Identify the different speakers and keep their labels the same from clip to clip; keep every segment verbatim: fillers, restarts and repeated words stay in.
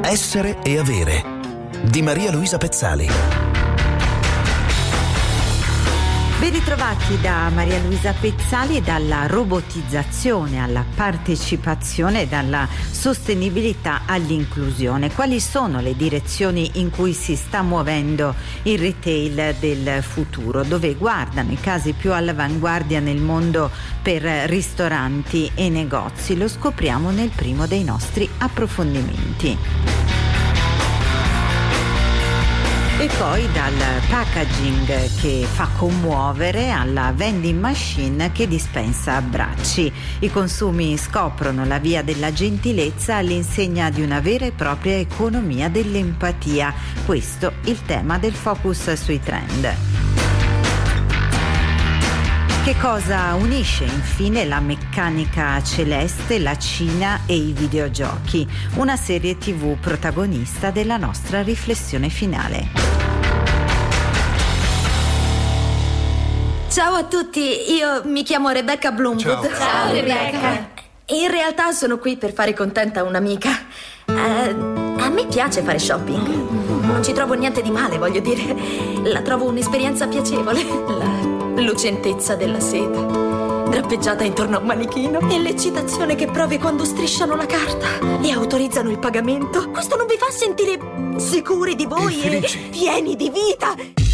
Speaker 1: Essere e avere di Maria Luisa Pezzali.
Speaker 2: Ben ritrovati da Maria Luisa Pezzali. E dalla robotizzazione alla partecipazione, dalla sostenibilità all'inclusione. Quali sono le direzioni in cui si sta muovendo il retail del futuro? Dove guardano i casi più all'avanguardia nel mondo per ristoranti e negozi? Lo scopriamo nel primo dei nostri approfondimenti. E poi dal packaging che fa commuovere alla vending machine che dispensa abbracci. I consumi scoprono la via della gentilezza all'insegna di una vera e propria economia dell'empatia. Questo il tema del focus sui trend. Che cosa unisce infine la meccanica celeste, la Cina e i videogiochi? Una serie tivù protagonista della nostra riflessione finale.
Speaker 3: Ciao a tutti, io mi chiamo Rebecca Bloomwood.
Speaker 4: Ciao, Ciao Rebecca.
Speaker 3: In realtà sono qui per fare contenta un'amica. Uh, a me piace fare shopping. Non ci trovo niente di male, voglio dire. La trovo un'esperienza piacevole. La lucentezza della seta, drappeggiata intorno a un manichino, e l'eccitazione che provi quando strisciano la carta e autorizzano il pagamento. Questo non vi fa sentire sicuri di voi e, e pieni di vita?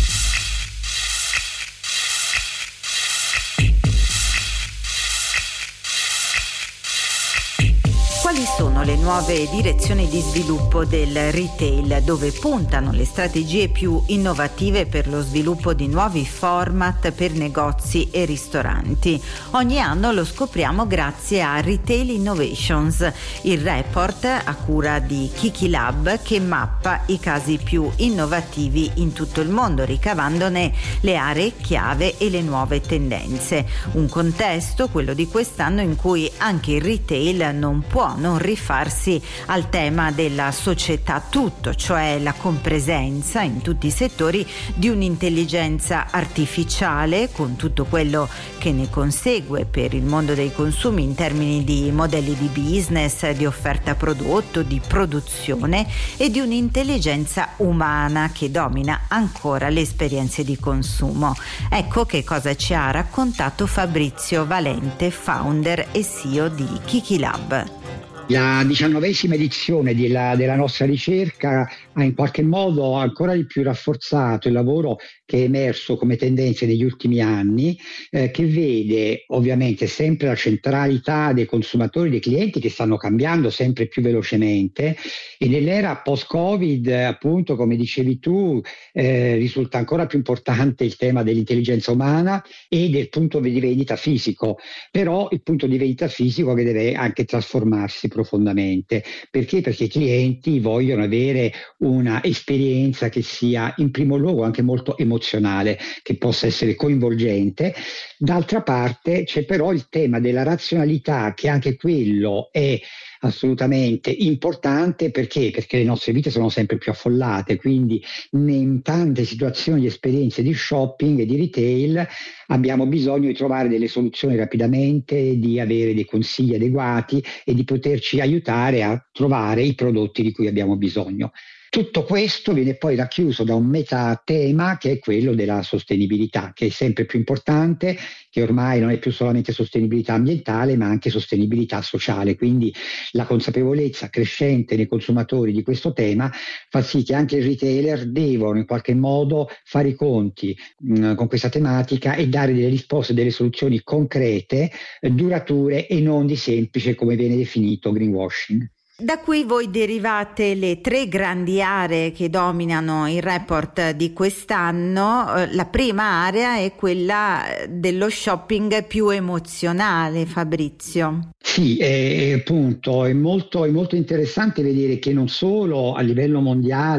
Speaker 2: Quali sono le nuove direzioni di sviluppo del retail, dove puntano le strategie più innovative per lo sviluppo di nuovi format per negozi e ristoranti? Ogni anno lo scopriamo grazie a Retail Innovations, il report a cura di Kiki Lab che mappa i casi più innovativi in tutto il mondo, ricavandone le aree chiave e le nuove tendenze. Un contesto, quello di quest'anno, in cui anche il retail non può non rifarsi al tema della società tutto, cioè la compresenza in tutti i settori di un'intelligenza artificiale, con tutto quello che ne consegue per il mondo dei consumi in termini di modelli di business, di offerta prodotto, di produzione, e di un'intelligenza umana che domina ancora le esperienze di consumo. Ecco che cosa ci ha raccontato Fabrizio Valente, founder e C E O di Kiki Lab.
Speaker 5: La diciannovesima edizione della, della nostra ricerca ha in qualche modo ancora di più rafforzato il lavoro che è emerso come tendenze negli ultimi anni, eh, che vede ovviamente sempre la centralità dei consumatori, dei clienti, che stanno cambiando sempre più velocemente, e nell'era post-Covid, appunto, come dicevi tu, eh, risulta ancora più importante il tema dell'intelligenza umana e del punto di vendita fisico, però il punto di vendita fisico che deve anche trasformarsi profondamente. Perché? Perché i clienti vogliono avere una esperienza che sia in primo luogo anche molto emozionale, che possa essere coinvolgente. D'altra parte c'è però il tema della razionalità, che anche quello è assolutamente importante. Perché? Perché le nostre vite sono sempre più affollate, quindi in tante situazioni di esperienze di shopping e di retail abbiamo bisogno di trovare delle soluzioni rapidamente, di avere dei consigli adeguati e di poterci aiutare a trovare i prodotti di cui abbiamo bisogno. Tutto questo viene poi racchiuso da un metatema, che è quello della sostenibilità, che è sempre più importante, che ormai non è più solamente sostenibilità ambientale ma anche sostenibilità sociale. Quindi la consapevolezza crescente nei consumatori di questo tema fa sì che anche i retailer devono in qualche modo fare i conti mh, con questa tematica e dare delle risposte, delle soluzioni concrete, eh, durature, e non di semplice, come viene definito, greenwashing.
Speaker 2: Da qui voi derivate le tre grandi aree che dominano il report di quest'anno. La prima area è quella dello shopping più emozionale, Fabrizio.
Speaker 5: Sì, è, appunto, è molto, è molto interessante vedere che non solo a livello mondiale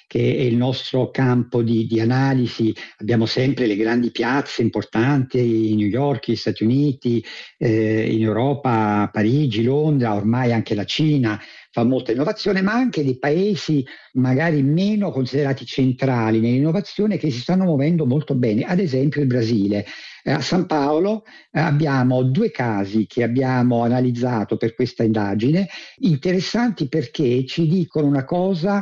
Speaker 5: che è il nostro campo di, di analisi. Abbiamo sempre le grandi piazze importanti, New York, gli Stati Uniti, eh, in Europa, Parigi, Londra, ormai anche la Cina fa molta innovazione, ma anche dei paesi magari meno considerati centrali nell'innovazione che si stanno muovendo molto bene, ad esempio il Brasile. Eh, a San Paolo eh, abbiamo due casi che abbiamo analizzato per questa indagine, interessanti perché ci dicono una cosa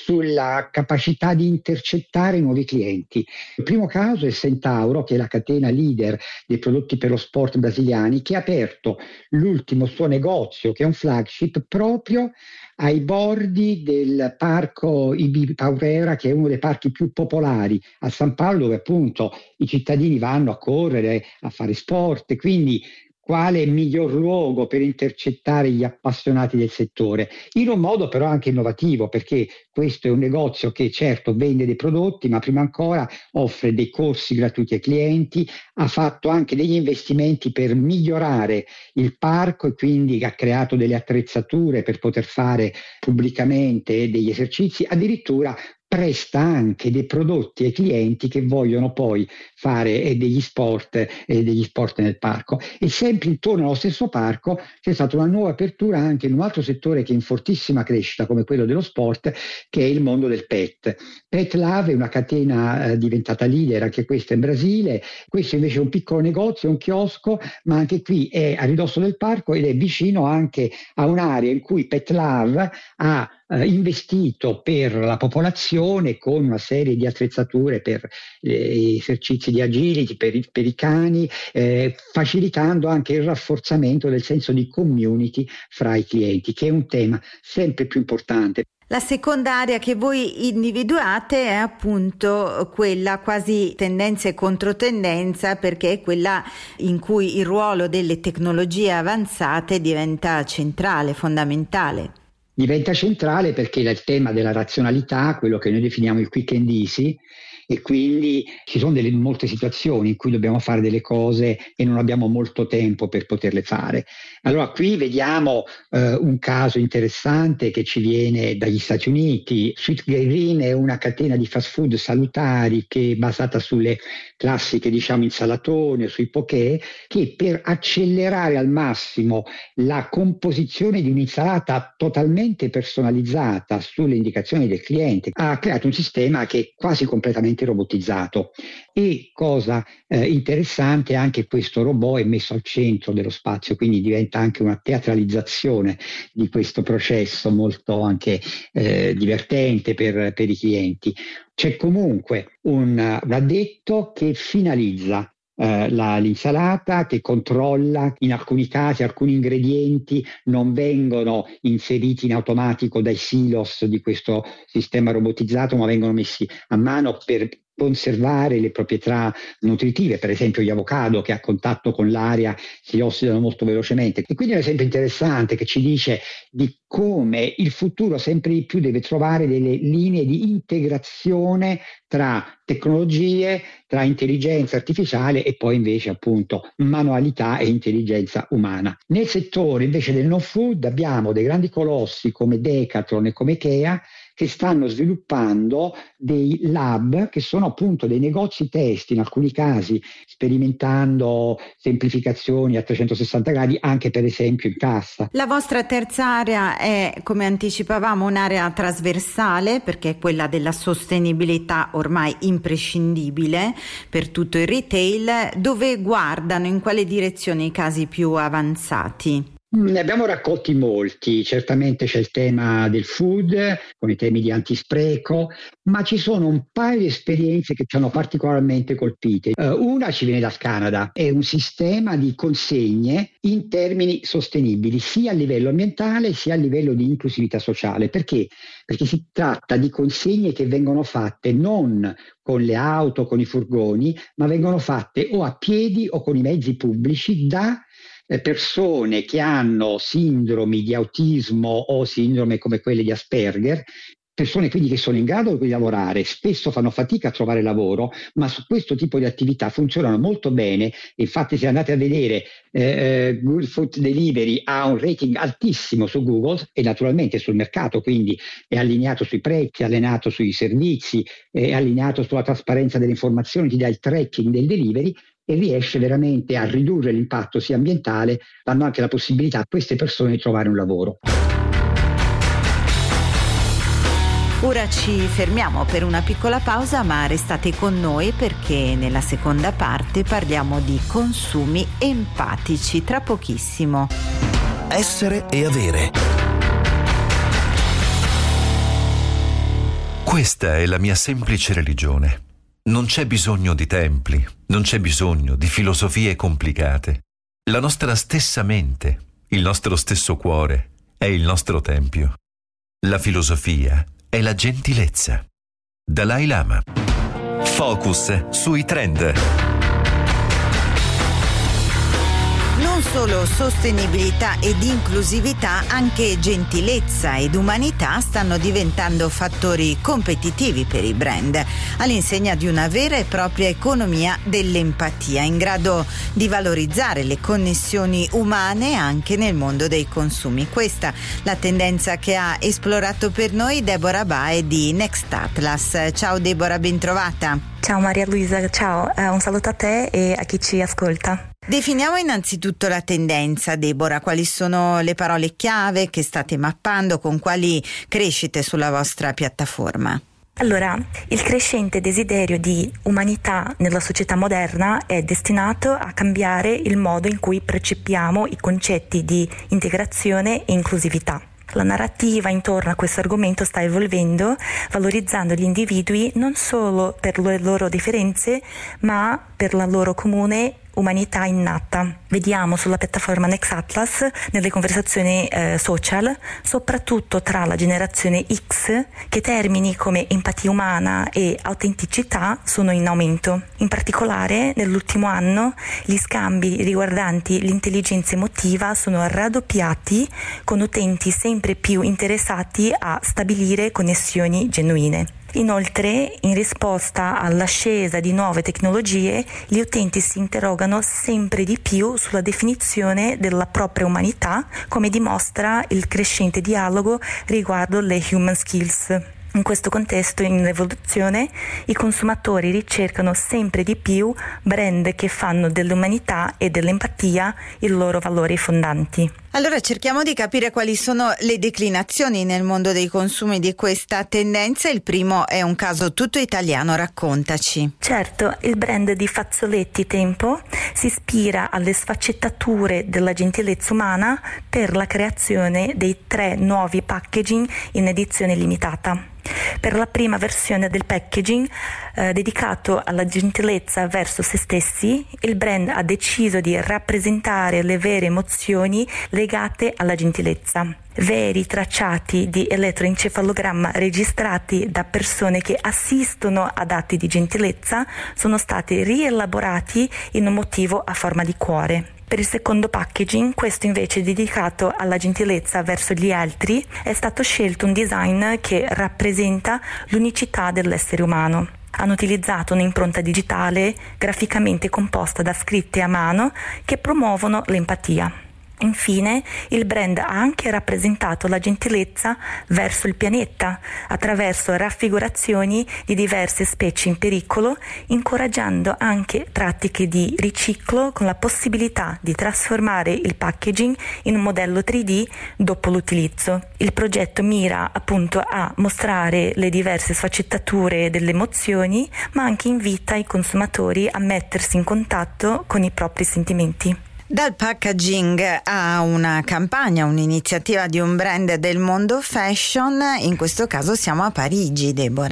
Speaker 5: sulla capacità di intercettare nuovi clienti. Il primo caso è Centauro, che è la catena leader dei prodotti per lo sport brasiliani, che ha aperto l'ultimo suo negozio, che è un flagship, proprio ai bordi del parco Ibirapuera, che è uno dei parchi più popolari a San Paolo, dove appunto i cittadini vanno a correre, a fare sport, quindi quale miglior luogo per intercettare gli appassionati del settore, in un modo però anche innovativo, perché questo è un negozio che certo vende dei prodotti, ma prima ancora offre dei corsi gratuiti ai clienti, ha fatto anche degli investimenti per migliorare il parco e quindi ha creato delle attrezzature per poter fare pubblicamente degli esercizi, addirittura presta anche dei prodotti ai clienti che vogliono poi fare eh, degli sport e eh, degli sport nel parco. E sempre intorno allo stesso parco c'è stata una nuova apertura anche in un altro settore che è in fortissima crescita, come quello dello sport, che è il mondo del pet. Pet Love è una catena eh, diventata leader, anche questa in Brasile. Questo invece è un piccolo negozio, un chiosco, ma anche qui è a ridosso del parco ed è vicino anche a un'area in cui Pet Love ha eh, investito per la popolazione con una serie di attrezzature per eh, esercizi di agility, per i, per i cani, eh, facilitando anche il rafforzamento del senso di community fra i clienti, che è un tema sempre più importante.
Speaker 2: La seconda area che voi individuate è appunto quella quasi tendenza e controtendenza, perché è quella in cui il ruolo delle tecnologie avanzate diventa centrale, fondamentale.
Speaker 5: Diventa centrale perché il tema della razionalità, quello che noi definiamo il quick and easy, e quindi ci sono delle, molte situazioni in cui dobbiamo fare delle cose e non abbiamo molto tempo per poterle fare. Allora qui vediamo eh, un caso interessante che ci viene dagli Stati Uniti. Sweet Green è una catena di fast food salutari che è basata sulle classiche, diciamo, insalatone, sui poké, che per accelerare al massimo la composizione di un'insalata totalmente personalizzata sulle indicazioni del cliente ha creato un sistema che è quasi completamente robotizzato. E cosa eh, interessante, anche questo robot è messo al centro dello spazio, quindi diventa anche una teatralizzazione di questo processo molto anche eh, divertente per, per i clienti. C'è comunque un, un addetto che finalizza Uh, la, l'insalata, che controlla, in alcuni casi alcuni ingredienti non vengono inseriti in automatico dai silos di questo sistema robotizzato, ma vengono messi a mano per conservare le proprietà nutritive, per esempio gli avocado che a contatto con l'aria si ossidano molto velocemente. E quindi è un esempio interessante che ci dice di come il futuro sempre di più deve trovare delle linee di integrazione tra tecnologie, tra intelligenza artificiale e poi invece appunto manualità e intelligenza umana. Nel settore invece del no food abbiamo dei grandi colossi come Decathlon e come Ikea che stanno sviluppando dei lab che sono appunto dei negozi test, in alcuni casi sperimentando semplificazioni a trecentosessanta gradi anche per esempio in cassa.
Speaker 2: La vostra terza area è, come anticipavamo, un'area trasversale, perché è quella della sostenibilità ormai imprescindibile per tutto il retail. Dove guardano, in quale direzione i casi più avanzati?
Speaker 5: Ne abbiamo raccolti molti, certamente c'è il tema del food, con i temi di antispreco, ma ci sono un paio di esperienze che ci hanno particolarmente colpite. Uh, una ci viene dal Canada, è un sistema di consegne in termini sostenibili, sia a livello ambientale sia a livello di inclusività sociale. Perché? Perché si tratta di consegne che vengono fatte non con le auto, con i furgoni, ma vengono fatte o a piedi o con i mezzi pubblici da persone che hanno sindromi di autismo o sindrome come quelle di Asperger, persone quindi che sono in grado di lavorare, spesso fanno fatica a trovare lavoro, ma su questo tipo di attività funzionano molto bene. Infatti se andate a vedere eh, Good Food Delivery ha un rating altissimo su Google e naturalmente sul mercato, quindi è allineato sui prezzi, è allineato sui servizi, è allineato sulla trasparenza delle informazioni, ti dà il tracking del delivery e riesce veramente a ridurre l'impatto sia ambientale, dando anche la possibilità a queste persone di trovare un lavoro.
Speaker 2: Ora ci fermiamo per una piccola pausa, ma restate con noi perché nella seconda parte parliamo di consumi empatici tra pochissimo.
Speaker 1: Essere e avere. Questa è la mia semplice religione. Non c'è bisogno di templi, non c'è bisogno di filosofie complicate. La nostra stessa mente, il nostro stesso cuore, è il nostro tempio. La filosofia è la gentilezza. Dalai Lama. Focus sui trend.
Speaker 2: Non solo sostenibilità ed inclusività, anche gentilezza ed umanità stanno diventando fattori competitivi per i brand, all'insegna di una vera e propria economia dell'empatia, in grado di valorizzare le connessioni umane anche nel mondo dei consumi. Questa la tendenza che ha esplorato per noi Deborah Bae di Next Atlas. Ciao Deborah, ben trovata.
Speaker 4: Ciao Maria Luisa, ciao, uh, un saluto a te e a chi ci ascolta.
Speaker 2: Definiamo innanzitutto la tendenza, Deborah. Quali sono le parole chiave che state mappando, con quali crescite sulla vostra piattaforma?
Speaker 4: Allora, il crescente desiderio di umanità nella società moderna è destinato a cambiare il modo in cui percepiamo i concetti di integrazione e inclusività. La narrativa intorno a questo argomento sta evolvendo, valorizzando gli individui non solo per le loro differenze, ma per la loro comune umanità innata. Vediamo sulla piattaforma Next Atlas, nelle conversazioni eh, social, soprattutto tra la generazione X, che termini come empatia umana e autenticità sono in aumento. In particolare, nell'ultimo anno, gli scambi riguardanti l'intelligenza emotiva sono raddoppiati, con utenti sempre più interessati a stabilire connessioni genuine. Inoltre, in risposta all'ascesa di nuove tecnologie, gli utenti si interrogano sempre di più sulla definizione della propria umanità, come dimostra il crescente dialogo riguardo le human skills. In questo contesto in evoluzione, i consumatori ricercano sempre di più brand che fanno dell'umanità e dell'empatia i loro valori fondanti.
Speaker 2: Allora cerchiamo di capire quali sono le declinazioni nel mondo dei consumi di questa tendenza. Il primo è un caso tutto italiano, raccontaci.
Speaker 4: Certo, il brand di fazzoletti Tempo si ispira alle sfaccettature della gentilezza umana per la creazione dei tre nuovi packaging in edizione limitata. Per la prima versione del packaging eh, dedicato alla gentilezza verso se stessi, il brand ha deciso di rappresentare le vere emozioni legate alla gentilezza. Veri tracciati di elettroencefalogramma registrati da persone che assistono ad atti di gentilezza sono stati rielaborati in un motivo a forma di cuore. Per il secondo packaging, questo invece dedicato alla gentilezza verso gli altri, è stato scelto un design che rappresenta l'unicità dell'essere umano. Hanno utilizzato un'impronta digitale graficamente composta da scritte a mano che promuovono l'empatia. Infine, il brand ha anche rappresentato la gentilezza verso il pianeta attraverso raffigurazioni di diverse specie in pericolo, incoraggiando anche pratiche di riciclo con la possibilità di trasformare il packaging in un modello tre D dopo l'utilizzo. Il progetto mira appunto a mostrare le diverse sfaccettature delle emozioni, ma anche invita i consumatori a mettersi in contatto con i propri sentimenti.
Speaker 2: Dal packaging a una campagna, un'iniziativa di un brand del mondo fashion, in questo caso siamo a Parigi, Deborah.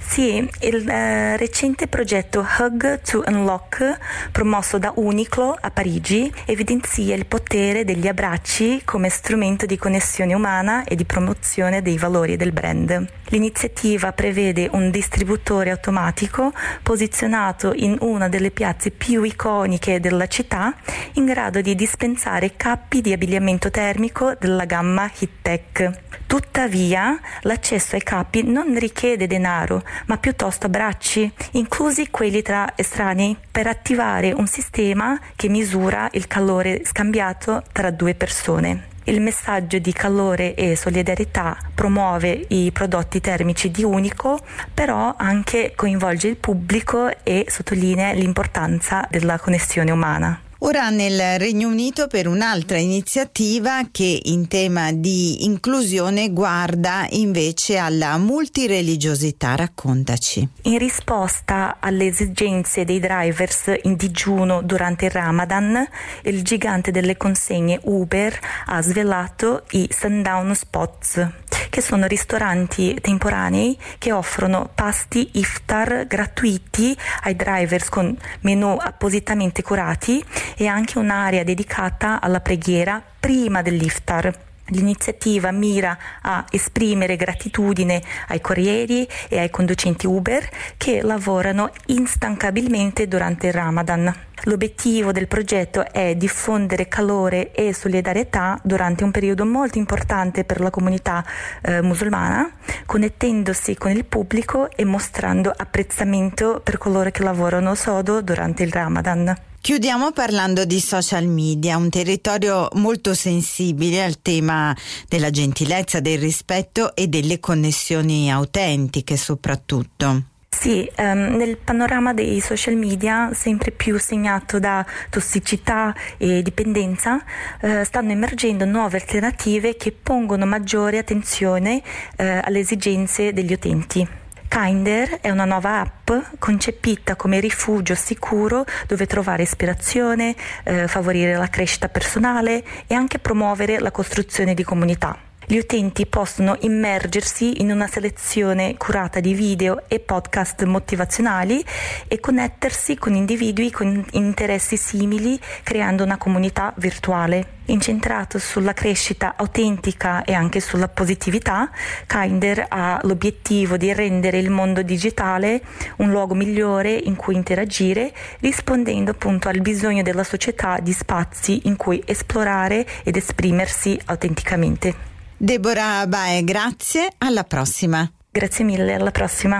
Speaker 4: Sì, il eh, recente progetto Hug to Unlock, promosso da Uniqlo a Parigi, evidenzia il potere degli abbracci come strumento di connessione umana e di promozione dei valori del brand. L'iniziativa prevede un distributore automatico posizionato in una delle piazze più iconiche della città, in grado di dispensare cappi di abbigliamento termico della gamma HeatTech. Tuttavia, l'accesso ai cappi non richiede denaro, ma piuttosto abbracci, inclusi quelli tra estranei, per attivare un sistema che misura il calore scambiato tra due persone. Il messaggio di calore e solidarietà promuove i prodotti termici di Uniqlo, però anche coinvolge il pubblico e sottolinea l'importanza della connessione umana.
Speaker 2: Ora nel Regno Unito per un'altra iniziativa che in tema di inclusione guarda invece alla multireligiosità. Raccontaci.
Speaker 4: In risposta alle esigenze dei drivers in digiuno durante il Ramadan, il gigante delle consegne Uber ha svelato i Sundown Spots, che sono ristoranti temporanei che offrono pasti iftar gratuiti ai drivers con menù appositamente curati e anche un'area dedicata alla preghiera prima dell'iftar. L'iniziativa mira a esprimere gratitudine ai corrieri e ai conducenti Uber che lavorano instancabilmente durante il Ramadan. L'obiettivo del progetto è diffondere calore e solidarietà durante un periodo molto importante per la comunità eh, musulmana, connettendosi con il pubblico e mostrando apprezzamento per coloro che lavorano sodo durante il Ramadan.
Speaker 2: Chiudiamo parlando di social media, un territorio molto sensibile al tema della gentilezza, del rispetto e delle connessioni autentiche soprattutto.
Speaker 4: Sì, um, nel panorama dei social media, sempre più segnato da tossicità e dipendenza, uh, stanno emergendo nuove alternative che pongono maggiore attenzione uh, alle esigenze degli utenti. Kinder è una nuova app concepita come rifugio sicuro dove trovare ispirazione, eh, favorire la crescita personale e anche promuovere la costruzione di comunità. Gli utenti possono immergersi in una selezione curata di video e podcast motivazionali e connettersi con individui con interessi simili, creando una comunità virtuale. Incentrato sulla crescita autentica e anche sulla positività, Kinder ha l'obiettivo di rendere il mondo digitale un luogo migliore in cui interagire, rispondendo appunto al bisogno della società di spazi in cui esplorare ed esprimersi autenticamente.
Speaker 2: Deborah Bae, grazie, alla prossima.
Speaker 4: Grazie mille, alla prossima.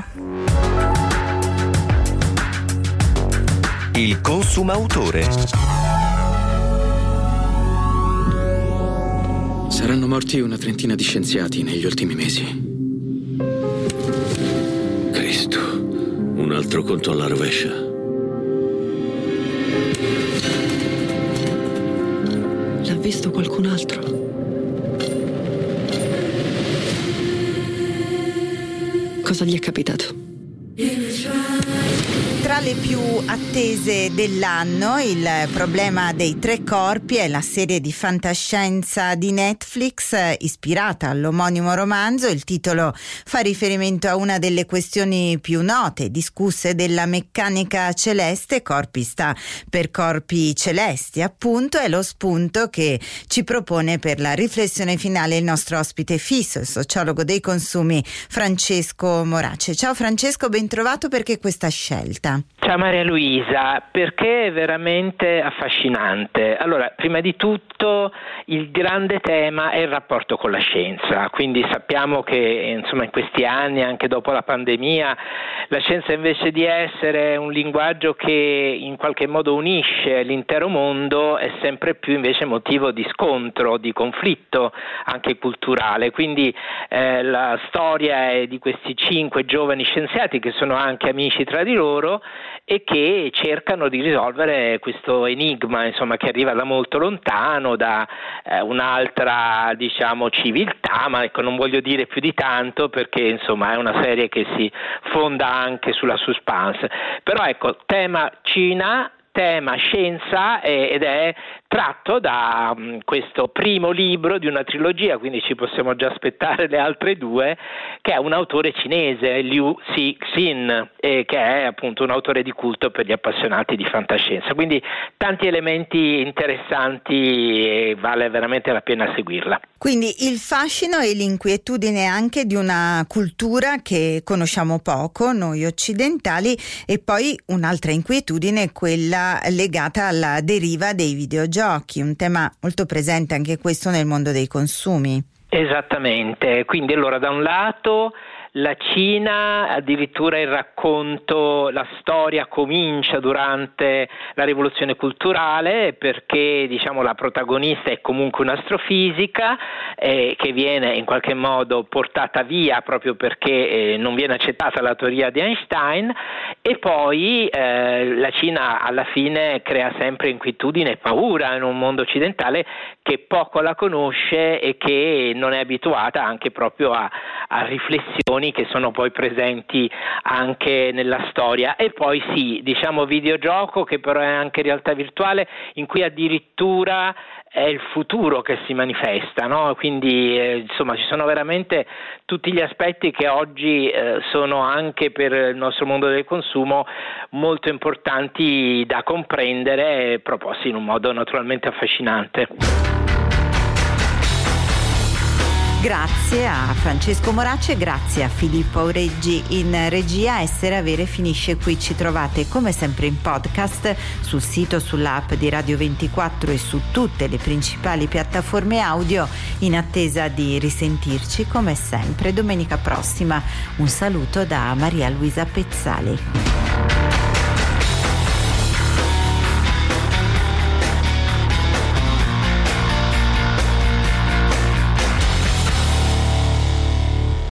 Speaker 6: Il consumautore.
Speaker 7: Saranno morti una trentina di scienziati negli ultimi mesi.
Speaker 8: Cristo, un altro conto alla rovescia.
Speaker 9: L'ha visto qualcun altro? Cosa gli è capitato?
Speaker 2: Tra le più attese dell'anno, il problema dei tre corpi è la serie di fantascienza di Netflix ispirata all'omonimo romanzo. Il titolo fa riferimento a una delle questioni più note e discusse della meccanica celeste. Corpi sta per corpi celesti, appunto, è lo spunto che ci propone per la riflessione finale il nostro ospite fisso, il sociologo dei consumi Francesco Morace. Ciao Francesco, ben trovato. Perché questa scelta?
Speaker 10: Ciao Maria Luisa, perché è veramente affascinante. Allora, prima di tutto il grande tema è il rapporto con la scienza, quindi sappiamo che insomma in questi anni, anche dopo la pandemia, la scienza invece di essere un linguaggio che in qualche modo unisce l'intero mondo è sempre più invece motivo di scontro, di conflitto anche culturale. Quindi eh, la storia è di questi cinque giovani scienziati che sono anche amici tra di loro e che cercano di risolvere questo enigma, insomma, che arriva da molto lontano, da eh, un'altra, diciamo, civiltà, ma ecco, non voglio dire più di tanto perché insomma è una serie che si fonda anche sulla suspense. Però ecco, tema Cina, tema scienza ed è tratto da um, questo primo libro di una trilogia, quindi ci possiamo già aspettare le altre due, che è un autore cinese, Liu Cixin, eh, che è appunto un autore di culto per gli appassionati di fantascienza. Quindi tanti elementi interessanti e vale veramente la pena seguirla.
Speaker 2: Quindi il fascino e l'inquietudine anche di una cultura che conosciamo poco, noi occidentali, e poi un'altra inquietudine, quella legata alla deriva dei videogiochi, un tema molto presente anche questo nel mondo dei consumi.
Speaker 10: Esattamente, quindi allora da un lato la Cina, addirittura il racconto, la storia comincia durante la rivoluzione culturale, perché diciamo la protagonista è comunque un'astrofisica eh, che viene in qualche modo portata via proprio perché eh, non viene accettata la teoria di Einstein, e poi eh, la Cina alla fine crea sempre inquietudine e paura in un mondo occidentale che poco la conosce e che non è abituata anche proprio a, a riflessioni che sono poi presenti anche nella storia. E poi sì, diciamo videogioco che però è anche realtà virtuale, in cui addirittura è il futuro che si manifesta, no? Quindi eh, insomma ci sono veramente tutti gli aspetti che oggi eh, sono anche per il nostro mondo del consumo molto importanti da comprendere, proposti in un modo naturalmente affascinante.
Speaker 2: Grazie a Francesco Moracci e grazie a Filippo Aureggi in regia. Essere Avere finisce qui, ci trovate come sempre in podcast sul sito, sull'app di Radio ventiquattro e su tutte le principali piattaforme audio, in attesa di risentirci come sempre domenica prossima. Un saluto da Maria Luisa Pezzali.